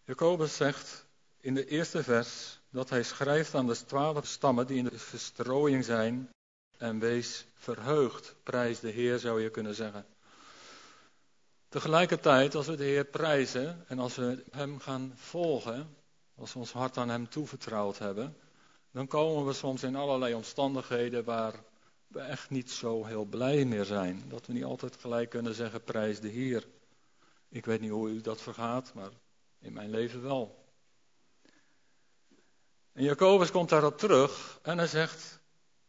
Jacobus zegt in de eerste vers dat hij schrijft aan de 12 stammen die in de verstrooiing zijn en wees verheugd. Prijs de Heer, zou je kunnen zeggen. Tegelijkertijd, als we de Heer prijzen en als we hem gaan volgen, als we ons hart aan hem toevertrouwd hebben, dan komen we soms in allerlei omstandigheden waar we echt niet zo heel blij meer zijn. Dat we niet altijd gelijk kunnen zeggen, prijs de Heer. Ik weet niet hoe u dat vergaat, maar in mijn leven wel. En Jacobus komt daarop terug en hij zegt: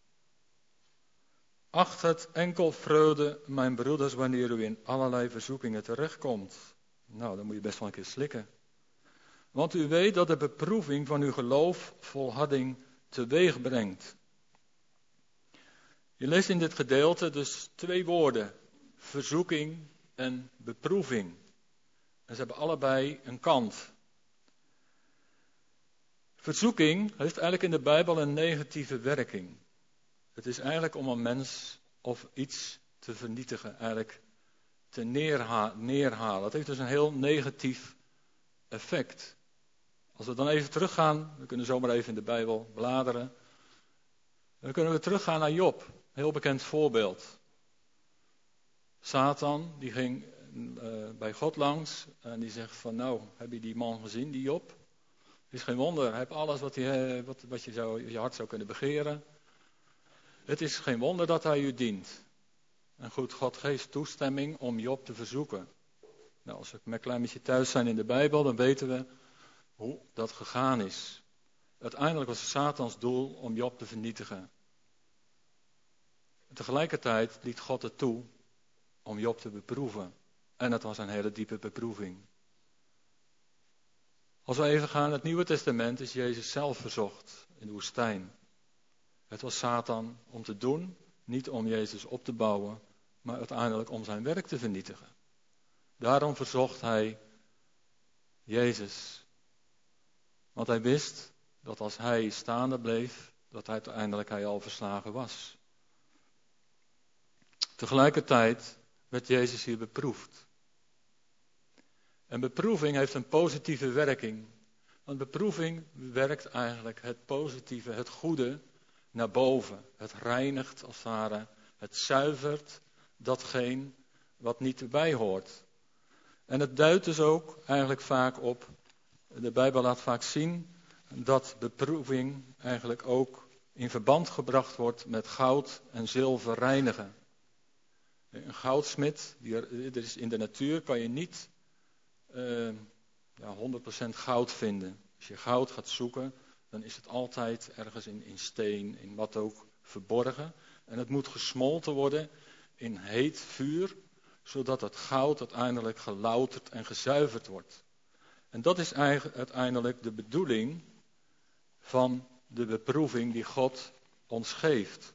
acht het enkel vreugde, mijn broeders, wanneer u in allerlei verzoekingen terechtkomt. Nou, dan moet je best wel een keer slikken. Want u weet dat de beproeving van uw geloof volharding teweeg brengt. Je leest in dit gedeelte dus 2 woorden: verzoeking en beproeving. En ze hebben allebei een kant. Verzoeking heeft eigenlijk in de Bijbel een negatieve werking. Het is eigenlijk om een mens of iets te vernietigen, eigenlijk te neerhalen. Het heeft dus een heel negatief effect. Als we dan even teruggaan, we kunnen zomaar even in de Bijbel bladeren. Dan kunnen we teruggaan naar Job, een heel bekend voorbeeld. Satan, die ging bij God langs en die zegt van, nou, heb je die man gezien, die Job? Het is geen wonder, hij heeft alles wat je hart zou kunnen begeren. Het is geen wonder dat hij u dient. En goed, God geeft toestemming om Job te verzoeken. Nou, als we een klein beetje thuis zijn in de Bijbel, dan weten we hoe dat gegaan is. Uiteindelijk was het Satans doel om Job te vernietigen. En tegelijkertijd liet God het toe om Job te beproeven. En dat was een hele diepe beproeving. Als we even gaan naar het Nieuwe Testament, is Jezus zelf verzocht in de woestijn. Het was Satan om te doen, niet om Jezus op te bouwen, maar uiteindelijk om zijn werk te vernietigen. Daarom verzocht hij Jezus. Want hij wist dat als hij staande bleef, dat uiteindelijk hij al verslagen was. Tegelijkertijd werd Jezus hier beproefd. En beproeving heeft een positieve werking. Want beproeving werkt eigenlijk het positieve, het goede naar boven. Het reinigt als het ware, het zuivert datgene wat niet erbij hoort. En het duidt dus ook eigenlijk vaak op, de Bijbel laat vaak zien, dat beproeving eigenlijk ook in verband gebracht wordt met goud en zilver reinigen. Een goudsmid, er is in de natuur kan je niet 100% goud vinden. Als je goud gaat zoeken, dan is het altijd ergens in steen, in wat ook, verborgen. En het moet gesmolten worden in heet vuur, zodat het goud uiteindelijk gelouterd en gezuiverd wordt. En dat is eigenlijk uiteindelijk de bedoeling van de beproeving die God ons geeft.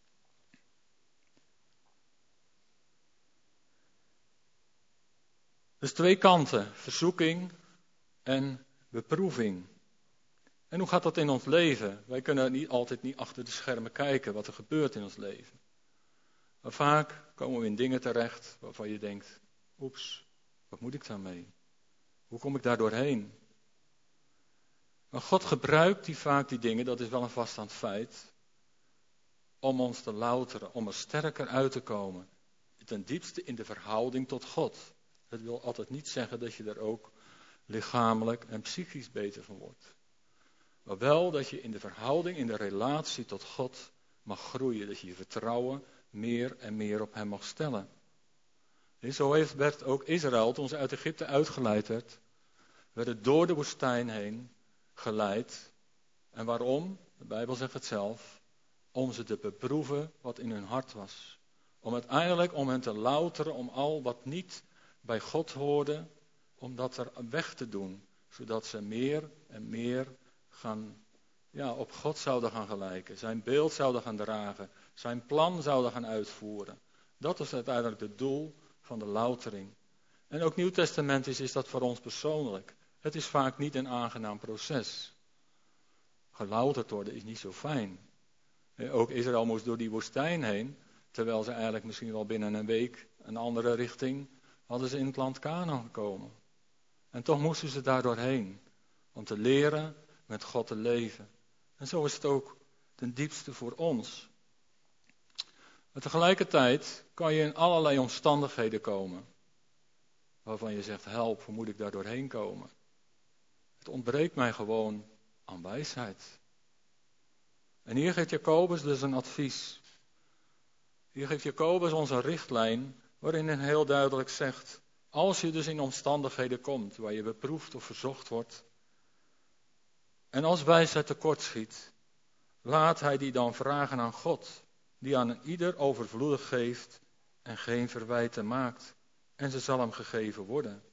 Dus 2 kanten, verzoeking en beproeving. En hoe gaat dat in ons leven? Wij kunnen altijd niet achter de schermen kijken wat er gebeurt in ons leven. Maar vaak komen we in dingen terecht waarvan je denkt, oeps, wat moet ik daarmee? Hoe kom ik daar doorheen? Maar God gebruikt vaak die dingen, dat is wel een vaststaand feit, om ons te louteren, om er sterker uit te komen. Ten diepste in de verhouding tot God. Het wil altijd niet zeggen dat je er ook lichamelijk en psychisch beter van wordt. Maar wel dat je in de verhouding, in de relatie tot God mag groeien. Dat je je vertrouwen meer en meer op hem mag stellen. En zo werd ook Israël, toen ze uit Egypte uitgeleid werden door de woestijn heen geleid. En waarom? De Bijbel zegt het zelf. Om ze te beproeven wat in hun hart was. Om uiteindelijk om hen te louteren, om al wat niet bij God hoorde, om dat er weg te doen. Zodat ze meer en meer op God zouden gaan gelijken. Zijn beeld zouden gaan dragen. Zijn plan zouden gaan uitvoeren. Dat is uiteindelijk het doel van de loutering. En ook nieuwtestamentisch is dat voor ons persoonlijk. Het is vaak niet een aangenaam proces. Gelouterd worden is niet zo fijn. Ook Israël moest door die woestijn heen, terwijl ze eigenlijk misschien wel binnen een week een andere richting hadden ze in het land Kanaan gekomen. En toch moesten ze daar doorheen. Om te leren met God te leven. En zo is het ook ten diepste voor ons. Maar tegelijkertijd kan je in allerlei omstandigheden komen. Waarvan je zegt, help, hoe moet ik daar doorheen komen? Het ontbreekt mij gewoon aan wijsheid. En hier geeft Jacobus dus een advies. Hier geeft Jacobus ons een richtlijn waarin hij heel duidelijk zegt, als je dus in omstandigheden komt waar je beproefd of verzocht wordt, en als wijsheid tekortschiet, laat hij die dan vragen aan God, die aan een ieder overvloedig geeft en geen verwijten maakt, en ze zal hem gegeven worden.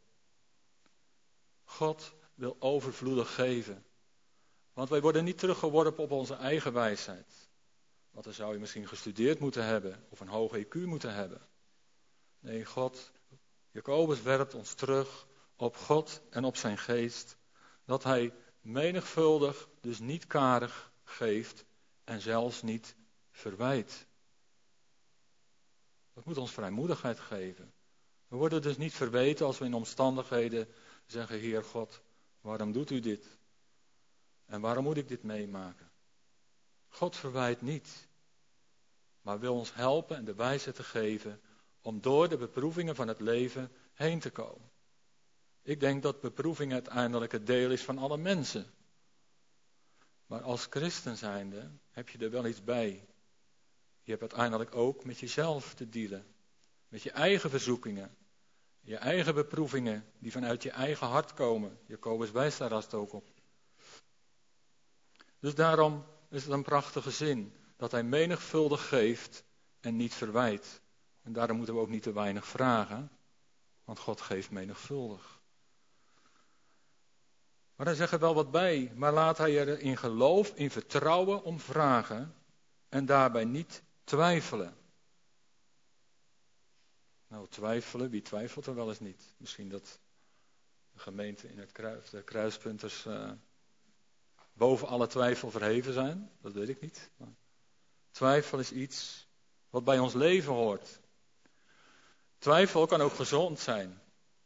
God wil overvloedig geven, want wij worden niet teruggeworpen op onze eigen wijsheid. Want dan zou je misschien gestudeerd moeten hebben of een hoog IQ moeten hebben. Nee, Jacobus werpt ons terug op God en op zijn geest, dat hij menigvuldig, dus niet karig geeft en zelfs niet verwijt. Dat moet ons vrijmoedigheid geven. We worden dus niet verweten als we in omstandigheden zeggen, Heer God, waarom doet u dit? En waarom moet ik dit meemaken? God verwijt niet, maar wil ons helpen en de wijsheid te geven om door de beproevingen van het leven heen te komen. Ik denk dat beproeving uiteindelijk het deel is van alle mensen. Maar als christen zijnde heb je er wel iets bij. Je hebt uiteindelijk ook met jezelf te dealen. Met je eigen verzoekingen. Je eigen beproevingen die vanuit je eigen hart komen. Jacobus wijst daar als ook op. Dus daarom is het een prachtige zin. Dat hij menigvuldig geeft en niet verwijt. En daarom moeten we ook niet te weinig vragen. Want God geeft menigvuldig. Maar hij zegt er wel wat bij. Maar laat hij er in geloof, in vertrouwen om vragen. En daarbij niet twijfelen. Nou, twijfelen, wie twijfelt er wel eens niet? Misschien dat de gemeente in de kruispunters boven alle twijfel verheven zijn. Dat weet ik niet. Maar twijfel is iets wat bij ons leven hoort. Twijfel kan ook gezond zijn.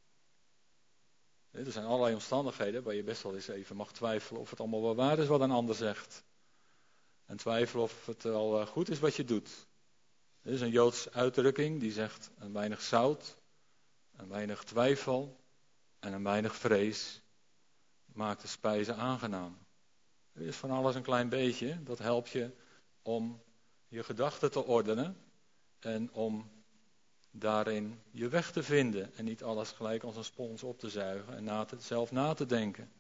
Er zijn allerlei omstandigheden waar je best wel eens even mag twijfelen of het allemaal wel waar is wat een ander zegt. En twijfelen of het wel goed is wat je doet. Er is een Joodse uitdrukking die zegt een weinig zout, een weinig twijfel en een weinig vrees maakt de spijze aangenaam. Er is van alles een klein beetje, dat helpt je om je gedachten te ordenen en om daarin je weg te vinden en niet alles gelijk als een spons op te zuigen en zelf na te denken.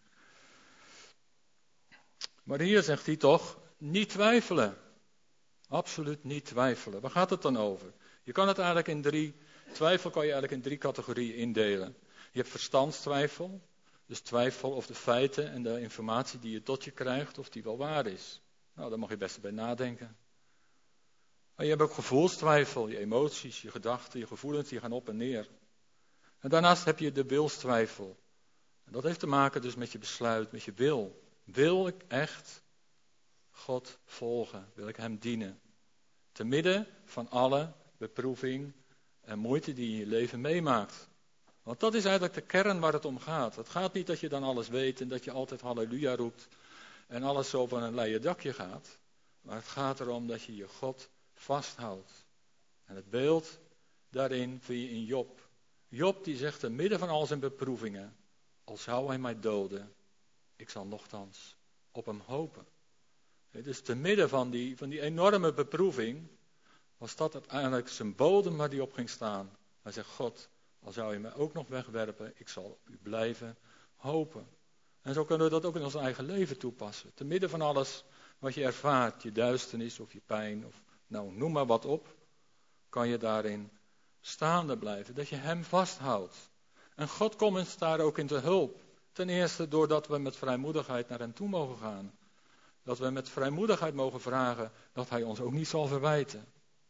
Maar hier zegt hij toch, niet twijfelen. Absoluut niet twijfelen. Waar gaat het dan over? Je kan het eigenlijk twijfel kan je eigenlijk in 3 categorieën indelen. Je hebt verstandstwijfel, dus twijfel of de feiten en de informatie die je tot je krijgt, of die wel waar is. Nou, daar mag je best bij nadenken. Maar je hebt ook gevoelstwijfel, je emoties, je gedachten, je gevoelens, die gaan op en neer. En daarnaast heb je de wilstwijfel. En dat heeft te maken dus met je besluit, met je wil. Wil ik echt God volgen? Wil ik hem dienen? Te midden van alle beproeving en moeite die je in je leven meemaakt. Want dat is eigenlijk de kern waar het om gaat. Het gaat niet dat je dan alles weet en dat je altijd halleluja roept en alles zo van een leien dakje gaat. Maar het gaat erom dat je je God vasthoudt. En het beeld daarin vind je in Job. Job die zegt te midden van al zijn beproevingen, al zou hij mij doden, ik zal nochtans op hem hopen. Dus te midden van die enorme beproeving was dat uiteindelijk zijn bodem waar hij op ging staan. Hij zegt, God, al zou je mij ook nog wegwerpen, ik zal op u blijven hopen. En zo kunnen we dat ook in ons eigen leven toepassen. Te midden van alles wat je ervaart, je duisternis of je pijn, of nou noem maar wat op, kan je daarin staande blijven. Dat je hem vasthoudt. En God komt ons daar ook in te hulp. Ten eerste doordat we met vrijmoedigheid naar hem toe mogen gaan. Dat we met vrijmoedigheid mogen vragen dat hij ons ook niet zal verwijten.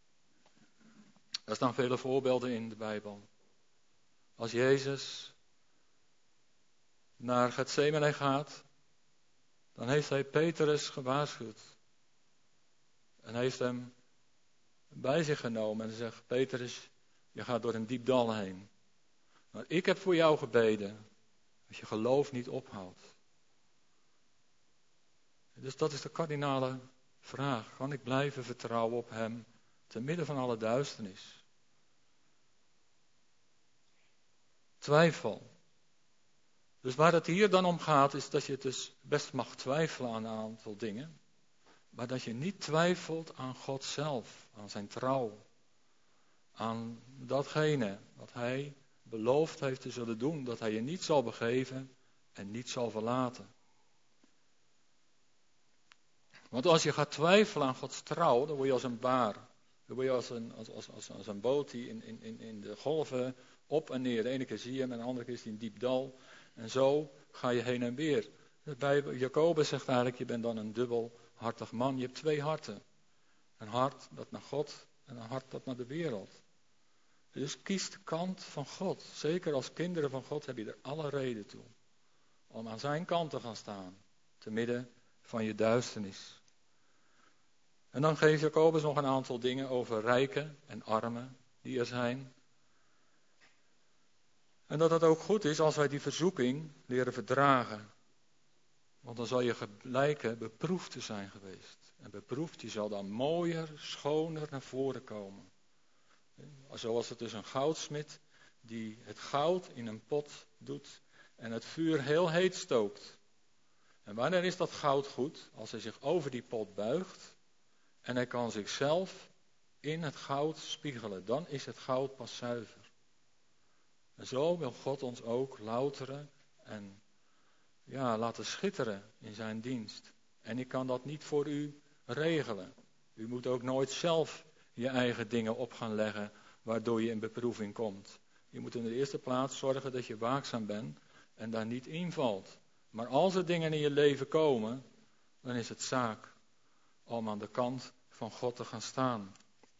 Er staan vele voorbeelden in de Bijbel. Als Jezus naar Getsemane gaat, dan heeft hij Petrus gewaarschuwd. En heeft hem bij zich genomen en zegt, Petrus, je gaat door een diep dal heen. Maar ik heb voor jou gebeden. Als je geloof niet ophoudt. Dus dat is de kardinale vraag. Kan ik blijven vertrouwen op hem te midden van alle duisternis? Twijfel. Dus waar het hier dan om gaat is dat je het dus best mag twijfelen aan een aantal dingen. Maar dat je niet twijfelt aan God zelf, aan zijn trouw. Aan datgene wat hij beloofd heeft te zullen doen. Dat hij je niet zal begeven en niet zal verlaten. Want als je gaat twijfelen aan Gods trouw, dan word je als een baar. Dan word je als een boot die in de golven op en neer. De ene keer zie je hem en de andere keer is hij in diep dal. En zo ga je heen en weer. Bij Jacobus zegt eigenlijk, je bent dan een dubbelhartig man. Je hebt twee harten. Een hart dat naar God en een hart dat naar de wereld. Dus kies de kant van God. Zeker als kinderen van God heb je er alle reden toe. Om aan zijn kant te gaan staan. Te midden van je duisternis. En dan geeft Jacobus nog een aantal dingen over rijken en armen die er zijn. En dat het ook goed is als wij die verzoeking leren verdragen. Want dan zal je blijken beproefd te zijn geweest. En beproefd, je zal dan mooier, schoner naar voren komen. Zoals het dus een goudsmid die het goud in een pot doet en het vuur heel heet stookt. En wanneer is dat goud goed? Als hij zich over die pot buigt en hij kan zichzelf in het goud spiegelen. Dan is het goud pas zuiver. En zo wil God ons ook louteren en laten schitteren in zijn dienst. En ik kan dat niet voor u regelen. U moet ook nooit zelf je eigen dingen op gaan leggen waardoor je in beproeving komt. Je moet in de eerste plaats zorgen dat je waakzaam bent en daar niet invalt. Maar als er dingen in je leven komen, dan is het zaak om aan de kant van God te gaan staan.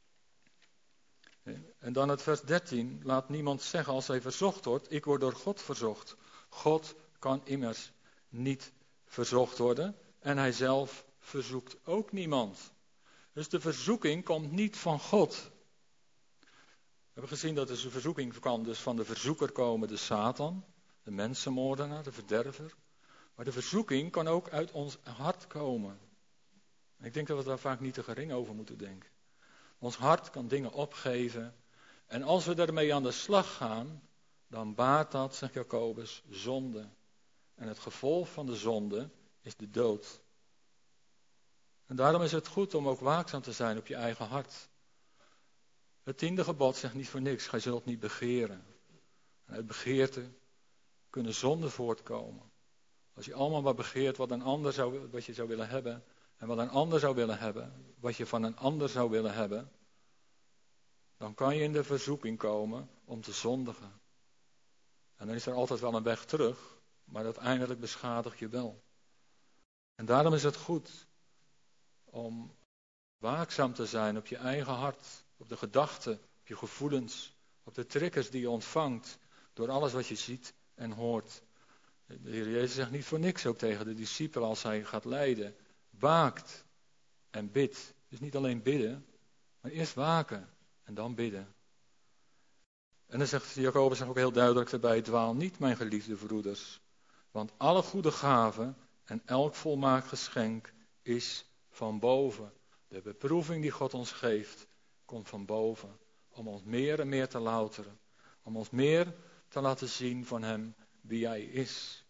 En dan het vers 13, laat niemand zeggen als hij verzocht wordt, ik word door God verzocht. God kan immers niet verzocht worden en hij zelf verzoekt ook niemand. Dus de verzoeking komt niet van God. We hebben gezien dat de verzoeking kan dus van de verzoeker komen, de Satan, de mensenmoordenaar, de verderver. Maar de verzoeking kan ook uit ons hart komen. En ik denk dat we daar vaak niet te gering over moeten denken. Ons hart kan dingen opgeven. En als we daarmee aan de slag gaan, dan baart dat, zegt Jacobus, zonde. En het gevolg van de zonde is de dood. En daarom is het goed om ook waakzaam te zijn op je eigen hart. Het 10e gebod zegt niet voor niks, gij zult niet begeren. En uit begeerte kunnen zonden voortkomen. Als je allemaal wat begeert wat je zou willen hebben, en wat een ander zou willen hebben, wat je van een ander zou willen hebben, dan kan je in de verzoeking komen om te zondigen. En dan is er altijd wel een weg terug, maar uiteindelijk beschadigt je wel. En daarom is het goed om waakzaam te zijn op je eigen hart, op de gedachten, op je gevoelens, op de triggers die je ontvangt door alles wat je ziet en hoort. De Heer Jezus zegt niet voor niks ook tegen de discipelen als hij gaat lijden. Waakt en bidt. Dus niet alleen bidden, maar eerst waken en dan bidden. En dan zegt Jacobus ook heel duidelijk erbij, dwaal niet mijn geliefde broeders. Want alle goede gaven en elk volmaakt geschenk is van boven. De beproeving die God ons geeft, komt van boven. Om ons meer en meer te louteren. Om ons meer te laten zien van hem wie hij is.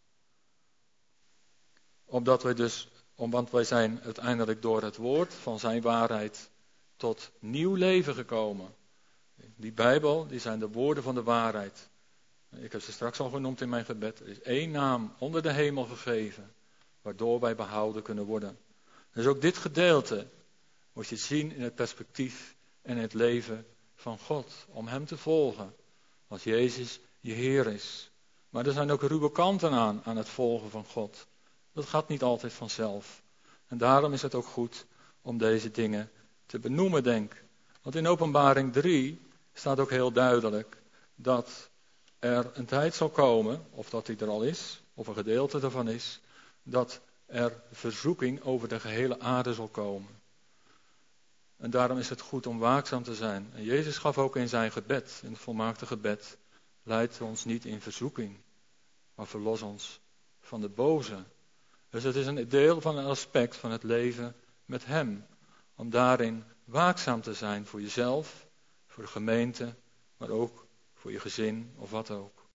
Want wij zijn uiteindelijk door het woord van zijn waarheid tot nieuw leven gekomen. Die Bijbel, die zijn de woorden van de waarheid. Ik heb ze straks al genoemd in mijn gebed. Er is één naam onder de hemel gegeven, waardoor wij behouden kunnen worden. Dus ook dit gedeelte moet je zien in het perspectief en het leven van God. Om hem te volgen, als Jezus je Heer is. Maar er zijn ook ruwe kanten aan het volgen van God. Dat gaat niet altijd vanzelf. En daarom is het ook goed om deze dingen te benoemen, denk ik. Want in Openbaring 3 staat ook heel duidelijk dat er een tijd zal komen, of dat die er al is, of een gedeelte ervan is, dat er verzoeking over de gehele aarde zal komen. En daarom is het goed om waakzaam te zijn. En Jezus gaf ook in zijn gebed, in het volmaakte gebed, leid ons niet in verzoeking. maar verlos ons van de boze. Dus het is een deel van een aspect van het leven met hem. Om daarin waakzaam te zijn voor jezelf, voor de gemeente, maar ook voor je gezin of wat ook.